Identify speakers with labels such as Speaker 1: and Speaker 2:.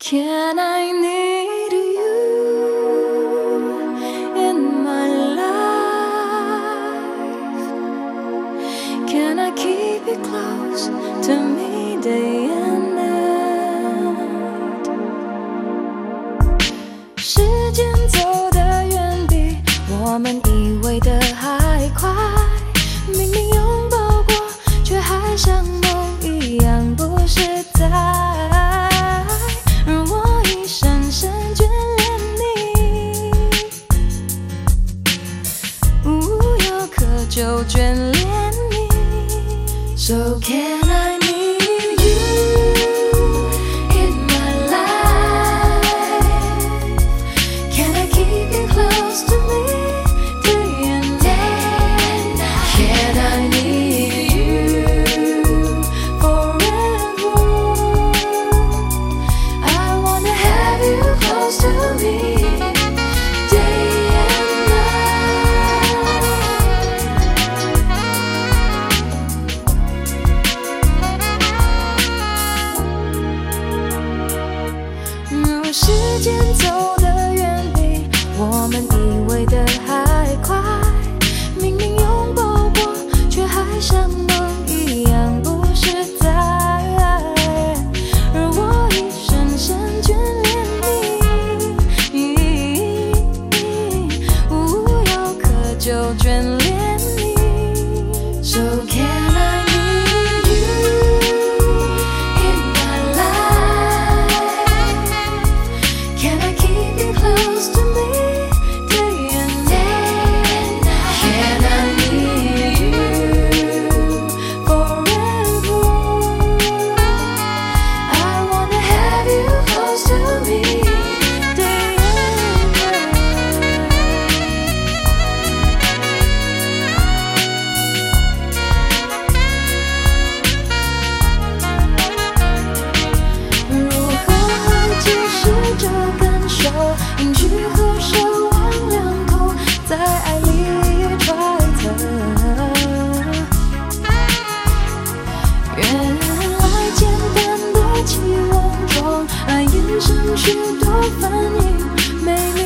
Speaker 1: Can I need you in my life? Can I keep you close to me day and night? 时间走得远比我们以为的还快，明明拥抱过，却还像梦一样不实在。而我已深深眷恋你，无药可救眷恋你。So can I need you in my life? Can I keep you close to me day and night? Can I need you forever? I wanna have you close to me day and night. 时间走得远比我们以为的还快，明明拥抱过，却还像梦一样不实在。而我已深深眷恋你，无药可救眷恋你。So can I need you in my life? Can I keep you close to me day and night? Can I need you forever? I wanna have you close to me day and night. 如何还继续着感受，应许和奢望两口在爱里揣测。原来简单的期望中，爱衍生许多反应，美丽